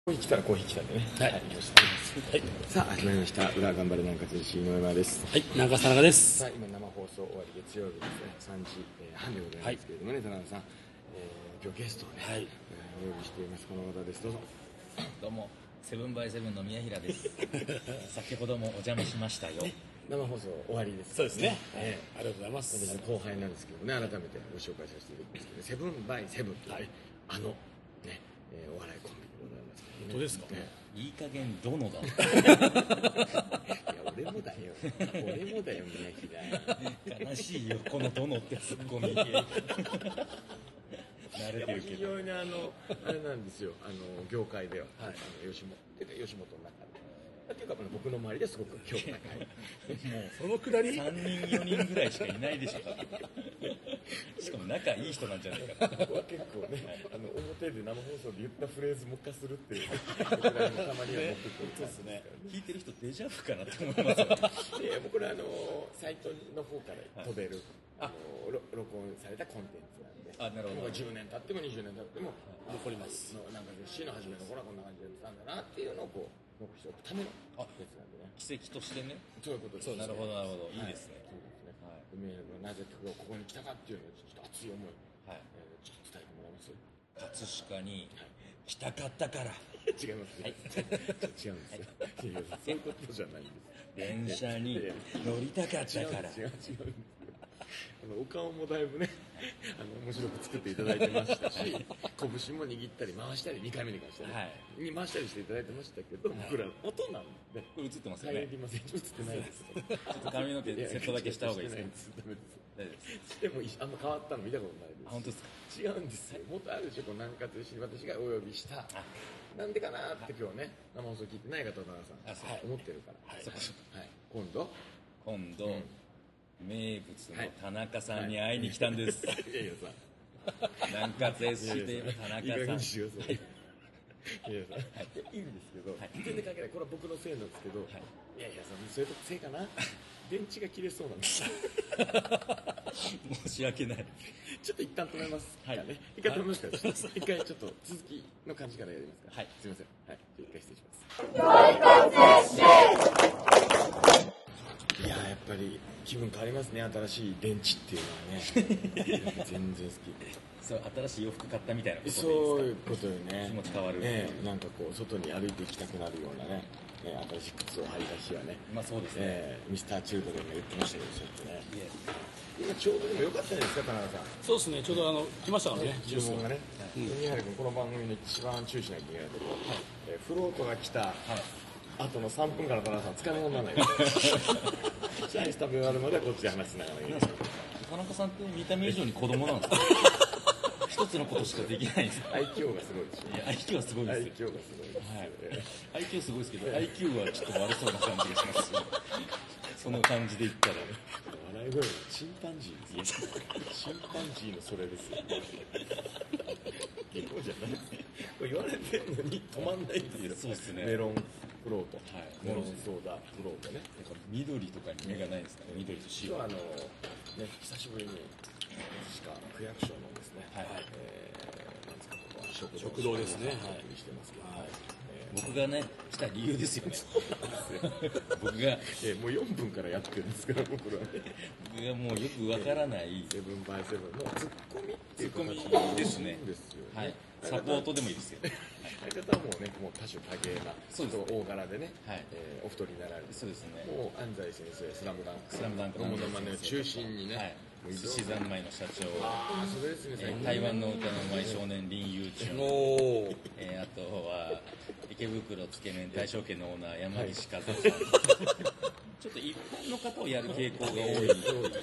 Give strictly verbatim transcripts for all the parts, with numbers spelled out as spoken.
コーヒー来たらコーヒー来たんでね。 はい。 はい。さあ、始まりました。裏頑張れ南葛石井上山です。 はい、長田中です。 さあ、今生放送終わり月曜日ですね。さんじはんでございますけれどもね、田中さん、えー、今日ゲストをね、はい、えー、お呼びしています。この方です。どうぞ。 どうも、セブンバイセブンの宮平です。先ほどもお邪魔しましたよ。 生放送終わりです。 そうですね。えー、ありがとうございます。 私の後輩なんですけどね、改めてご紹介させていただきますけど、セブンバイセブンという、ね、はい、あのね、えー、お笑いコンビでございます、ね。 本当ですか。ね、 いい加減どのだ。いや俺もだよ。俺もだよ宮平。悲しいよこのどのってツッコミ。慣れてるけど。 非常にあのあれなんですよ。あの業界では、はい、あの吉本っていうか吉本の中で。っていうか僕の周りですごく評価高い。もうそのくだりさんにんよにんぐらいしかいないでしょ。しかも仲いい人なんじゃないかな。 結構ね、あの表で生放送で言ったフレーズもう一回するっていうたまには持ってくるですね。聞いてる人デジャブかなって思いますよ。 いやもうこれあのサイトの方から飛べる、はい、あの録音されたコンテンツなんで。 あ、なるほど。 じゅうねん経ってもにじゅうねん経っても残ります。 なんかしの初めの頃はこんな感じでやってたんだなっていうのをこう。残しておくためのやつなんでね。 奇跡としてね。 そういうことです。 そう、なるほどなるほど。いいですね。 そうですね。はい。メールがなぜここに来たかっていうのをちょっと熱い思い、はい。ちょっと伝えてもらいます。 葛飾に来たかったから。 違います。はい。違うんですよ。そういうことじゃないんです。 電車に乗りたかったから。 違う違う。あのお顔もだいぶね、あの面白く作っていただいてましたし、拳も握ったり回したりにかいめに関してね、はい、に回したりしていただいてましたけど、はい、僕ら音なんで、 これ映ってますよね。 入りません。映ってないです。 ちょっと髪の毛セットだけした方がいいですか。 ダメです。でもあんま変わったの見たことないです。 本当ですか。 違うんですよ。もっとあるでしょ。こう南葛石に私がお呼びした。なんでかなって今日ね生放送聞いてない方田中さん、はい、思ってるから。はい。はい、今度今度。うん名物の田中さんに会いに来たんです。 いやいやさ、 南葛エスシーといえば田中さん。いい加減にしようそれ。いやいやさ、いいんですけど、全然関係ない。これは僕のせいなんですけど、いやいやさ、そういうとこせいかな。電池が切れそうなんです。 申し訳ない。 ちょっと一旦止めます。はい。一回止めますから、一回ちょっと続きの感じからやりますか。はい。すみません。はい。一回失礼します。いややっぱり気分変わりますね。新しい電池っていうのはね全然好き。 そう新しい洋服買ったみたいなことでいいですか。 そういうことよね。 気持ち変わる、 ね、なんかこう外に歩いていきたくなるようなね、ね新しい靴を履いた日はね、 まあそうですね、 えー、ミスターチルドレンが言ってましたけど、そうやってね今ちょうどでも良かったじゃないですか田中さん。 そうですね、ちょうどあの来ましたからね、 注文がね。宮原君この番組の一番注意しなきゃいけないところ、はいえー、フロートが来た、はいあとのさんぷんから田中さん、つかみ物にならないですアイス食べ終わるまではこっちで話しながらいいです田中さんって見た目以上に子供なんですか。一つのことしかできないんですか。 アイキュー がすごいですよ。 いや アイキュー はすごいですよ。 アイキュー がすごいです、 はい、アイキュー すごいですけど アイキュー はちょっと悪そうな感じがしますその感じで言ったら笑い声はチンパンジーですよ。チンパンジーのそれですよ。結構じゃないこれ言われてるのに止まんないんですよ。そうですね。メロンフロート、はい、メロンソーダフロートね。 なんか緑とかに目がないんですかね。緑と白。 今日はあのね久しぶりにしか区役所のですね。はい。えー、なんですかここは食堂食堂ですね。 はい。してますけど。はい。 僕がね来た理由ですよね。僕が、 えー、もうよんぷんからやってるんですから僕らはね。 僕がもうよくわからないセブンバイセブンのツッコミっていうツッコミですね。 ですよね。 はい。サポートでもいいですよ。 相方はもうねもう多種多芸なそうです大柄でね、はいえー、お太りになられる。 そうですね。 もう安西先生スラムダンクスラムダンクのものまねを中心にね。はい寿司三昧の社長、 あそれですね、 えー、台湾の歌のうまい少年林遊中、えー、あとは池袋つけ麺大正家のオーナー山岸和夫さん、はい、ちょっと一般の方をやる傾向が多い、そうですね、はい、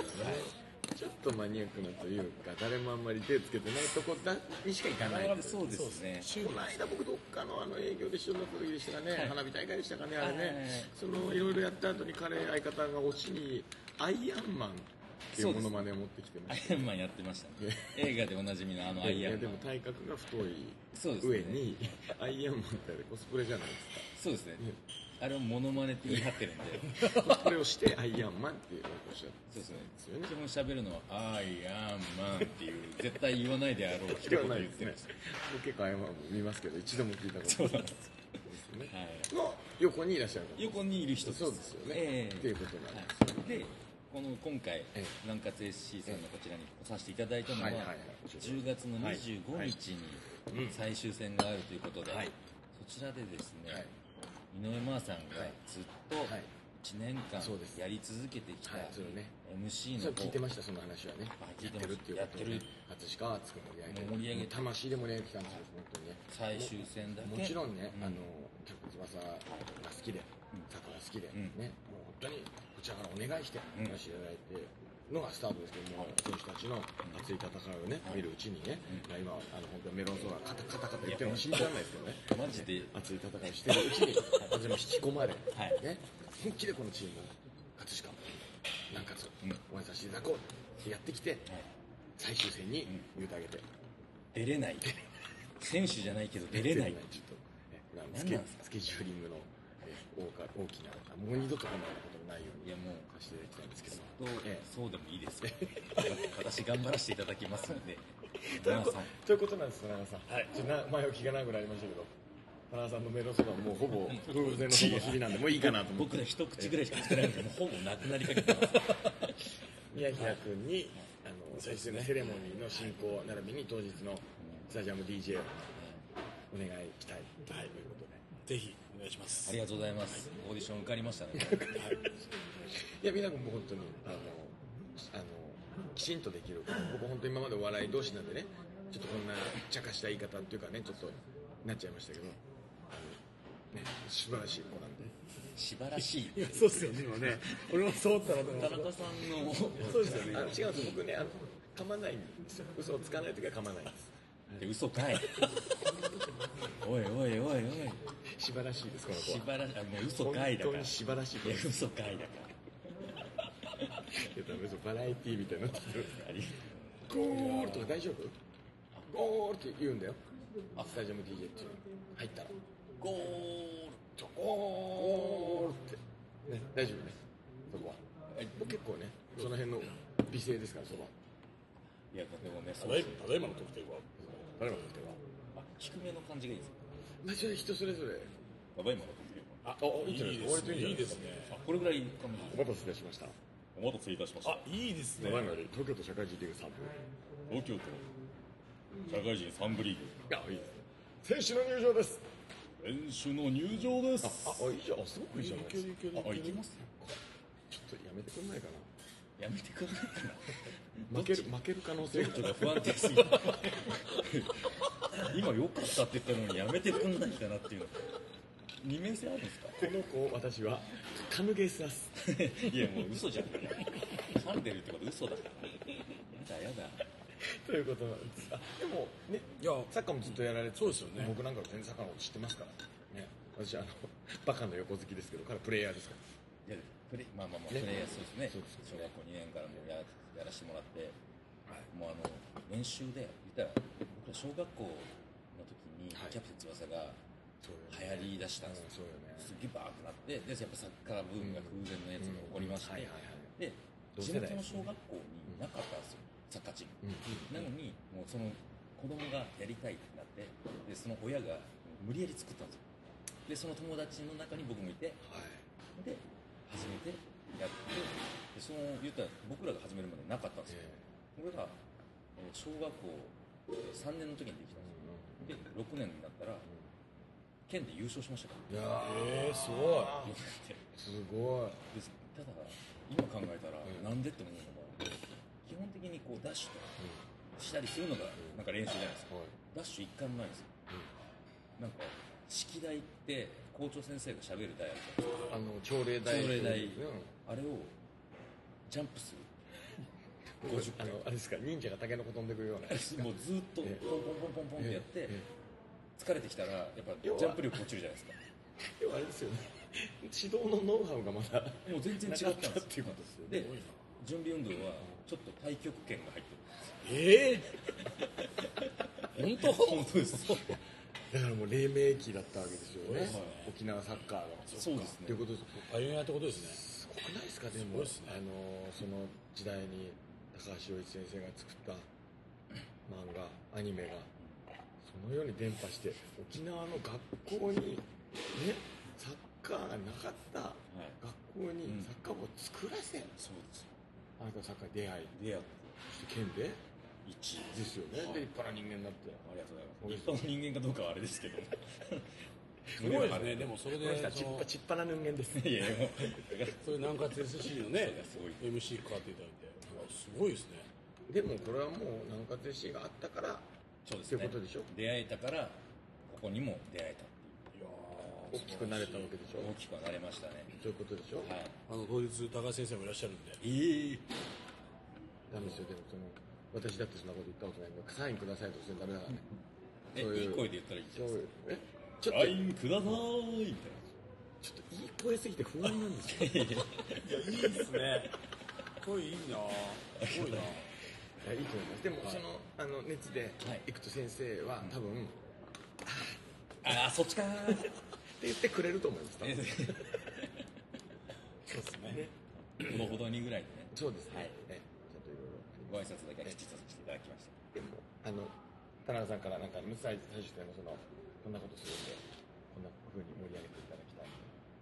ちょっとマニアックなというか誰もあんまり手つけてないところにしか行かない。 そうですね。 この間僕どっかのあの営業で一緒になった時でしたかね、はい、花火大会でしたかねあれね、はい、そのいろいろやった後に彼相方が推しにアイアンマンっていうものまねを持ってきてました。 アイアンマンやってましたね。映画でおなじみのあのアイアンマン。 でも体格が太いそうです、 上にアイアンマンってコスプレじゃないですか。 そうですね。 あれをモノマネって言い張ってるんでこれをしてアイアンマンっていうおっしゃるそうですねですよね。 基本喋るのはアイアンマンっていう絶対言わないであろう一言言ってるんですよ僕結構アイアンマンも見ますけど一度も聞いたことないですよね。 はいの横にいらっしゃる方横にいる人ですそうですよね、 ええっていうことなんですよね。 でこの今回ええ南葛 エスシー さんのこちらに来させていただいたのははいはいはいじゅうがつのにじゅうごにちに最終戦があるということではいそちらでですねはい井上真央さんがずっとはいいちねんかんそうですやり続けてきたはいそれねエムシー のそう聞いてましたその話はね。 あ聞いてやってまするっていうことをねやってる葛飾は熱く盛り上げて盛り上げて魂で盛り上げてきたんですよ本当にね。 最終戦だけもちろんね、 うんあのキャプテン翼が好きで、サッカーが好きで、 うんね、もう本当にこちらからお願いしてうん話していただいてのがスタートですけども、選手たちの熱い戦いをね、見るうちにね、今あの本当にメロンソーダカタカタカタ言ってるのも信じられないですけどね。 マジで熱い戦いをしてるうちに、私も引き込まれ、 はいね、本気でこのチームを葛飾南葛うん応援させていただこうってやってきて、最終戦に言うてあげて。 出れない選手じゃないけど出れないちょっと、ね、これはスケ何なんですかスケジューリングの、えー大か大きな、もう二度とこんなことのないようにいやもうさせていただきたいんですけどとも。ええそうでもいいですよ私頑張らせていただきますのでというこ真央さんということなんです、田中さん。はい、ちょっとな前置きが長くなりましたけど、田中さんのメロンソーダはもうほぼ偶然のその日々なんで、もういいかなと思って。 僕ら一口ぐらいしか食ってないんでもうほぼなくなりかけてます宮平君に、あの最初のセレモニーの進行並びに当日のスタジアム ディージェー をお願いしたいということで。 ぜひお願いしますありがとうございますオーディション受かりましたねいや、皆さんも本当に、あの、あの、きちんとできる。僕本当に今までお笑い同士なんでね、ちょっとこんな茶化した言い方っていうかね、ちょっとなっちゃいましたけど、あの、ね、素晴らしい子なんで。 素晴らしいいやそうっすよね今ね俺もそうだったらと思田って中さんのそうですよねあの違うんです、僕ね、あの、噛まないんですよ。嘘をつかないときは噛まないんです。 で嘘かいおいおいおいおい素晴らしいです、この子素は。 晴らしいあもう嘘かいだから本当に素晴らしい子いやです。 嘘かいだからいやダメですよバラエティーみたいになってきてる。 ありゴールとか大丈夫？ゴールって言うんだよ。スタジアム ディージェー っていうの入ったら。 ゴールちょゴールって。ね、大丈夫ね。そこは。僕結構ね、その辺の美声ですから、そば。 いやでもねただいただいまの得点は誰もっては。 あ低めの感じがいいですまあ、それ人それぞれ。 ただいまの得点ああいいんじゃないですか割といいんじゃないいいでですかすねあこれぐらいかもお待たせいたしました。 お待たせいたしましたあいいですねただいまより東京都社会人リーグさん部。 東京都社会人さん部リーグいや、いいですね。選手の入場です。 選手の入場ですあ、あ、いいじゃん。あすごくいいじゃないですか。 いけるいけるあ行きますちょっとやめてくんないかな。 やめてくれないかな負ける、負ける可能性がちょっと不安定すぎる今良かったって言ったのにやめてくんないかなっていうの二面性あるんですかこの子を私はカヌゲスアス。 いやもう嘘じゃん噛んでるってこと嘘だからやだやだということなんです。あ、でもね、 いやサッカーもずっとやられて、 そうですよね僕なんか全然サッカーのこと知ってますからね。私あのバカの横好きですけど、彼プレイヤーですから。 いやプレまあまあまあねプレイヤーそうですねそうです小学校にねんからもうややらせてもらって、もうあの練習で言ったら僕ら小学校の時にはいキャプテン翼がそう流行り出したんですよ、 そうよね。 すっげえバーってなってでやっぱサッカーブームが空前のやつが起こりまして、 はいはいはい。 で同地世代ですね元の小学校になかったんですよサッカーチーム、 うんなのにもうその子供がやりたいってなってでその親が無理やり作ったんですよでその友達の中に僕もいてはい。 で始めてやってでその言ったら僕らが始めるまでなかったんですよ、 えこれがえー小学校さんねんの時にできたんですよでろくねんになったら県で優勝しましたからえー、すごいよくやってすごい。 でただ今考えたらうんなんでって思うのが基本的にこうダッシュとかしたりするのがなんか練習じゃないですかはい。 ダッシュ一回もないんですよなんか式題って校長先生がしゃべる題あるじゃないですかあの朝礼台。 朝礼台うん。 あれをジャンプするごじゅっあのあれですか忍者がタケノコ飛んでくるような。 もうずっとポンポンポンポンポンってやって疲れてきたらやっぱジャンプ力落ちるじゃないですか要はあれですよね。指導のノウハウがまだもう全然違ったんですなかったっていうことですよね。 で準備運動はちょっと太極拳が入ってるええー、本当本当ですだからもう黎明期だったわけですよね、 そうですね沖縄サッカーの。 そうですねということです。 パイオニアってことですね。 すごくないですか、でも、 すごいですねあのその時代に高橋陽一先生が作った漫画、アニメがそのように伝播して、沖縄の学校にね、サッカーがなかったはい学校にサッカー部を作らせ、 そうですよ。 あなたのサッカーに出会い、 出会ってそして県でいちいですよね、 はいで立派な人間になって。 ありがとうございます。一般の人間かどうかはあれですけど。 すごいですね。でもそれでこの人はちっそのぱちっぱな人間です。 いやいや、もう、 そういう南葛 エスシー のねすごいエムシー 変わっていただいて、すごいですね。 でもこれはもう南葛 エスシー があったからそうですね。 っていうことでしょ。 出会えたから、ここにも出会えたっていやー大きくなれたわけでしょ。 いう。大きくはなれましたね。 そういうことでしょ。 はい。 あの当日高橋先生もいらっしゃるんで、 ええダメですよ。でもその私だってそんなこと言ったことないんで、サインくださいとしてダメだからね。 え、 そういういい声で言ったらいいじゃそうないですか。 いうえちょっとラインくださーいみたいちょっといい声すぎて不安なんですよ。 いやいいですね。声いいなぁ。すごいなぁ。 いやいいと思います。でも、そのあの熱ではい行くと先生は多分、ってな。ああ、そっちかー。 言ってくれると思います。多分そうですね。 ほどほどにぐらいでね、 そうですね。 はいねちょっといろいろ。 ご挨拶だけはきちっとさせていただきました。 でもあの田中さんからなんか最最終点のそのこんなことするんでこんな風に盛り上げていただきたい。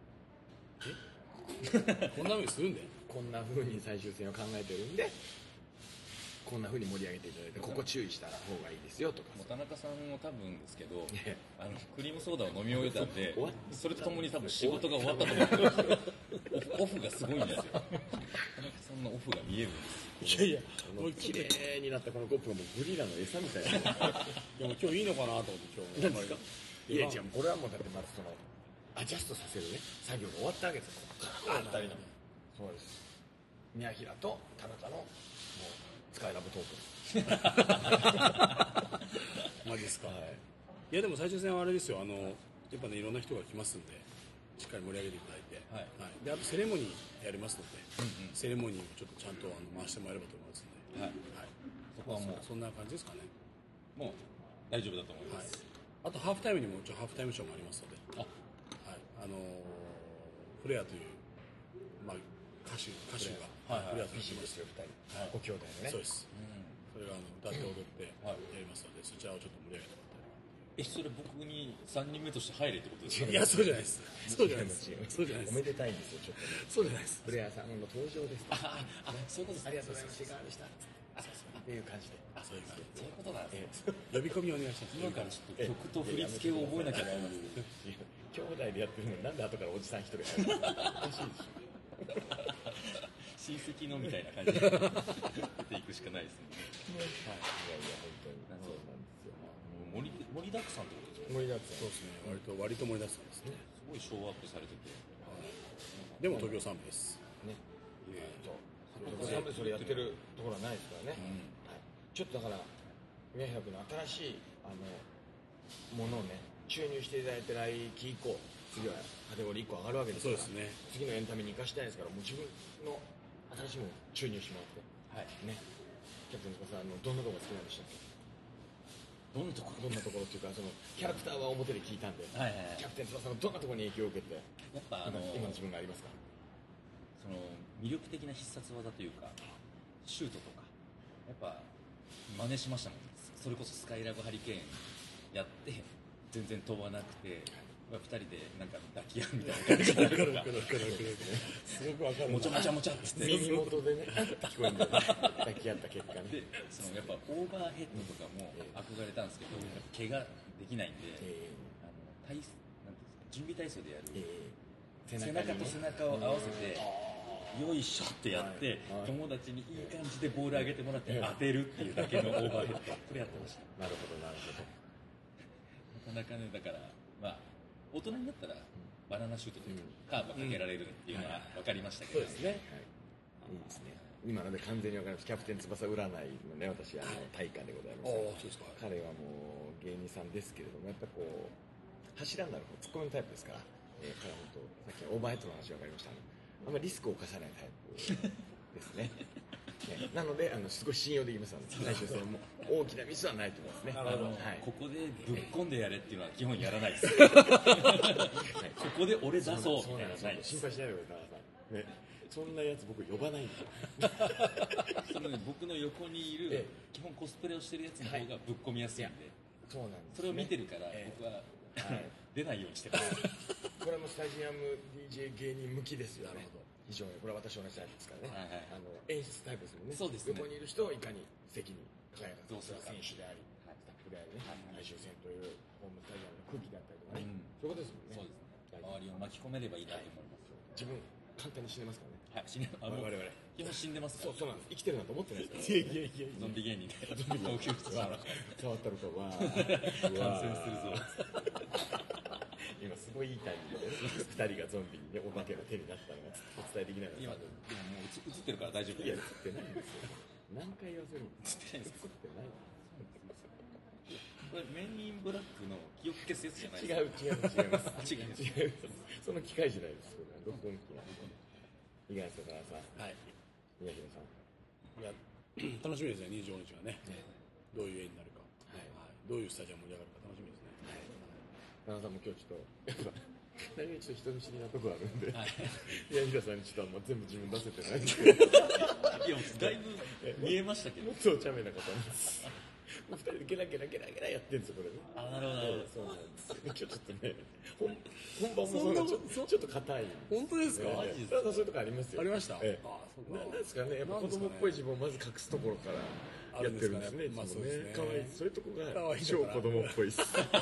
こんな風にするんで。 こんな風に最終戦を考えてるんで、こんな風に盛り上げていただいて、ここ注意した方がいいですよとか。 もう田中さんも多分ですけどいや、 あのクリームソーダを飲み終えたんで終わっ、 それとともに多分仕事が終わったと思うんですよ。オフオフがすごいんですよ。田中さんのオフが見えるんですよ。 いやいや、 この綺麗になったこのコップがもうグリラの餌みたいな。 でも今日いいのかなと思って今日。 何ですか？いや違う、これはもうだってまずそのアジャストさせるね作業が終わったわけですよ。ここから二人の。そうです。宮平と田中のもうスカイラブトーク。 マジですか。 はい。 いやでも最終戦はあれですよ。あのやっぱねいろんな人が来ますんで、しっかり盛り上げていただいて、 はいはい。であとセレモニーやりますので、セレモニーをちょっとちゃんとあの回してもらえればと思いますんで、 はい。 はい。 そこはもうそそんな感じですかね。 もう大丈夫だと思いまはいす。。 あとハーフタイムにも一応ハーフタイムショーもありますので、 あ、 はい。あのーフレアというまあ歌手歌手がはいはいフレアという美人ですよ二人。 はいご兄弟のね。 そうです。 うん。 それがあの歌って踊ってはいやりますので、そちらをちょっと盛り上げてもらえ、それ僕にさんにんめとして入れってことですか？ って。いやそうじゃないです。そうじゃないです。そうじゃないです。 おめでたいんですよちょっとね。 そうじゃないです。 フレアさんの登場です。 あ、あ、そういうことですありがとうございます。いかがでした。 あ、そうそう。 っていう感じで。 あそういう感じ。 そういうことなんですね。 呼び込みお願いします。 今からちょっと曲と振り付けを覚えなきゃいけない。 兄弟でやってるのになんで後からおじさん一人入るの？おかしいでしょ。 親戚のみたいな感じで出ていくしかないですね。 いやいや本当になるほどそうなんですよ。 もう盛り盛りだくさんってことですね。 盛りだくさん。 そうですね。割と割と盛り出すんですね。 すごいショーアップされてて。 でも東京サンプです。 ね。そう。サブでそれやってるところはないですからね。はいちょっとだから宮平君の新しいあのものをね注入していただいて来期以降次はカテゴリーいっこ上がるわけですから。 そうですね。 次のエンタメに生かしたいですからもう自分の新しいものを注入してもらって。 はい。 ね。キャプテン翼さんあのどんなところが好きなんでしたっけ？ どんなところ？ どんなところっていうかそのキャラクターは表で聞いたんで、 はいはいはいキャプテン翼のどんなところに影響を受けて、 やっぱあの今の自分がありますか？ その魅力的な必殺技というかシュートとかやっぱ真似しましたもん。それこそスカイラブハリケーンやって全然飛ばなくて、まあ、ふたりでなんか抱き合うみたいな感じわかるわかるわかるわかる。すごくわかる。 もちゃもちゃもちゃっつって耳元でね聞こえるんだよね抱き合った結果でね。 そのやっぱオーバーヘッドとかも憧れたんですけど、やっぱ怪我できないんで、 えあの体なんていうんですか準備体操でやる、 ーえー背中と背中を合わせて、よいしょってやって、 はいはい友達にいい感じでボール上げてもらって当てるっていうだけのオーバーヘッド、これやってました。 なるほどなるほど。 なかなかね、だから、まあ、大人になったらバナナシュートというか、カーブをかけられるっていうのは分かりましたけど、 そうですね。 はい、いいですね。今ので完全にわかります。キャプテン翼占いのね私あの大家でございまああす。 そうですか。 彼はもう芸人さんですけれどもやっぱこう柱になるツッコミのタイプですから、えー、彼は本当さっきのオーバーヘッドの話分かりました。あのあんまりリスクを冒さないタイプですね。 ね、なのであのすごい信用できます。最終戦も大きなミスはないと思いますね。 なるほど、はい、 ここでぶっ込んでやれっていうのは基本やらないです。ここで俺出そうみたいなないです。 心配しないでください、ね、そんなやつ僕呼ばないんですよ。 その、ね、僕の横にいる基本コスプレをしてるやつの方がぶっ込みやすいんで、 そうなんです、ね、 それを見てるから僕は、はい、出ないようにしてます。 これもスタジアム ディージェー 芸人向きですよね。非常にこれは私同じタイプですからね、はいはい、あの演出タイプですもんね。 そうですね。 横にいる人をいかに席に輝かせるか、 選手であり、はい、スタッフでありね、最終戦というホームスタジアムの空気だったりとかね、うん、そういうことですもんね。そうですね。周りを巻き込めればいいなと思います。 自分簡単に死ねますからね。 はい、死ねあの我々基本死んでます。 そうそうなんです。生きてるなんて思ってないですから、ね。いやいやいやゾンビ芸人でゾンビが起きる人は変わったのかは感染するぞ。 今すごいいいタイミングでふたりがゾンビに、ね、お化けの手になったのがお伝えできないの今でももう映ってるから大丈夫。 いや映ってないんですよ。何回言わせるの。 映ってないんですか。 映ってない。 これメンインブラックの記憶消すやつじゃないですか。違う違う違います。 違います。 違います。その機械じゃないです。録音機なんで。いかがですか、田中さん。はい。宮平さん。 いや楽しみですね。にじゅうごにちがね、ねどういう絵になるか、はいはい、どういうスタジアム盛り上がるか楽しみですね。はい、 田中さんも今日ちょっとやっぱ何がちょっと人見知りなところあるんで、はい、宮平さんにちょっともう全部自分出せてないんですけどいやだいぶ見えましたけど、 もっとお茶目な方なんです。ふたりでゲラゲラゲラゲラやってるんですよこれね。 あ、なるほど。 そうなんですよ。今日ちょっとね本本番もそんなちょちょっと硬い。 本当ですか。 マジですか。そういうとこありますよ。 ありました。 ええ、あ、そうか。なんですかね。やっぱ子供っぽい自分をまず隠すところからやってるんですね。まあそうですね。可愛い。そういうとこが超子供っぽいです。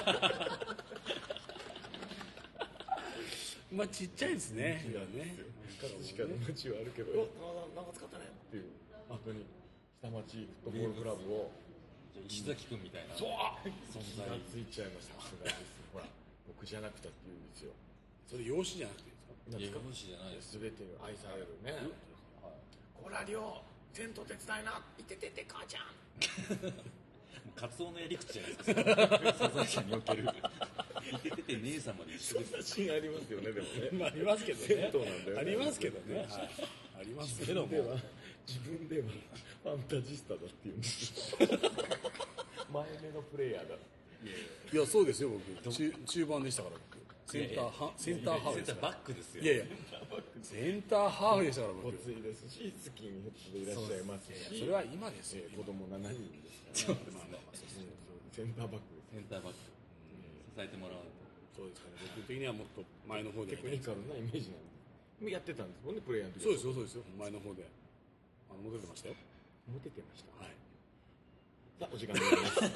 まあちっちゃいですね。 今ね。葛飾の街はあるけど、なんか使ったねっていう本当に下町フットボールクラブを。 石崎君みたいなそう存在ついちゃいました。さすがです。ほら僕じゃなくたって言うんですよ。 それ養子じゃなくていいですか。 養子じゃないです。 全て愛されるね。こらりょう銭湯手伝いな。いててて母ちゃん。 カツオのやり口じゃないですか。サザエさんにおける。いててて姉さんまで一緒です。 写真ありますよねでもね。 まあありますけどね。 銭湯なんだよね。 ありますけどね。ありますけども。 自分ではファンタジスタだっていうんです前目のプレイヤーだ。 いやそうですよ。僕中中盤でしたから僕センターハセンターハーフです。 センターバックですよ。 いやいやセンターハーフでしたから僕。 ごついですし好きにいらっしゃいますし。 それは今ですよ。 子供ななにんですから。まあまあまあセンターバックセンターバック支えてもらうと。そうですかね。僕的にはもっと前の方でテクニカルなイメージなんでやってたんですもんねプレイヤーの時。 そうですよそうですよ。前の方であのモテてましたよ。 モテてました。 はい。 さあお時間でございます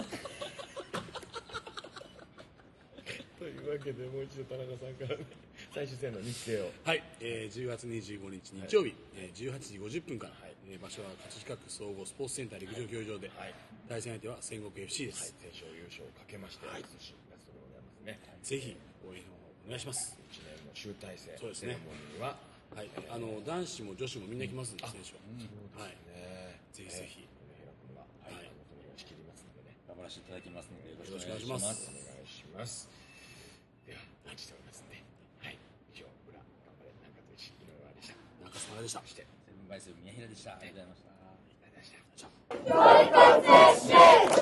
というわけでもう一度田中さんからね最終戦の日程を。 はい、えー、じゅうがつにじゅうごにち日曜日、はい、えー、じゅうはちじごじゅっぷんから、はい、えー、場所は葛飾区総合スポーツセンター陸上競技場で、はい、対戦相手は戦国 エフシー です。 はい、戦勝優勝をかけまして、はい、寿司ラストでございますね。 ぜひ応援をお願いします。 いちねんの集大成。 そうですね。 セレモニーは、 はい、あの男子も女子もみんな来ますんで、選手は。 はい。 ぜひぜひ。 平君がはい、本当に仕切りますのでね。 頑張らせていただきますのでよろしくお願いします。 お願いします。ではお待ちしておりますので、はい、以上裏頑張れ中と一井上でした。 中澤でした。 そして専務バイス宮平でした。ありがとうございました。 ありがとうございました。